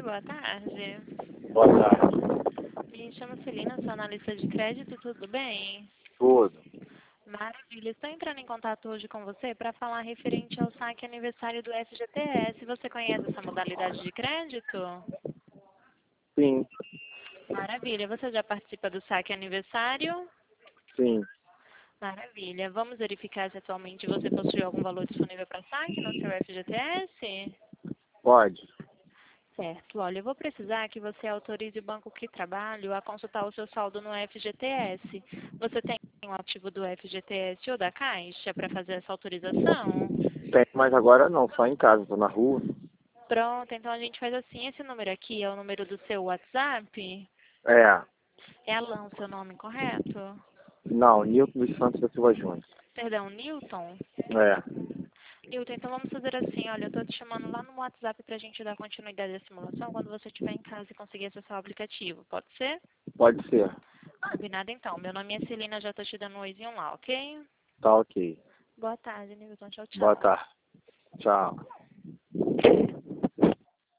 boa tarde. Boa tarde. Me chamo Celina, sou analista de crédito, tudo bem? Tudo. Maravilha, estou entrando em contato hoje com você para falar referente ao saque aniversário do FGTS. Você conhece essa modalidade de crédito? Sim, Maravilha, você já participa do saque aniversário? sim. Maravilha, vamos verificar se atualmente você possui algum valor disponível para saque no seu FGTS? Pode. Certo. Olha, eu vou precisar que você autorize o banco que trabalho a consultar o seu saldo no FGTS. Você tem um ativo do FGTS ou da Caixa para fazer essa autorização? Tem, mas agora não, só em casa, tô na rua. Pronto, então a gente faz assim. Esse número aqui é o número do seu WhatsApp? É. É Alan, seu nome correto? Não, Nilton dos Santos da Silva Júnior. Perdão, Newton? É. Newton, então vamos fazer assim. Olha, eu estou te chamando lá no WhatsApp para a gente dar continuidade à simulação quando você estiver em casa e conseguir acessar o aplicativo. Pode ser? Pode ser. Combinado então. Meu nome é Celina, já estou te dando um oizinho lá, ok? Tá ok. Boa tarde, Nilton. Tchau, Boa tchau. tarde. Tchau.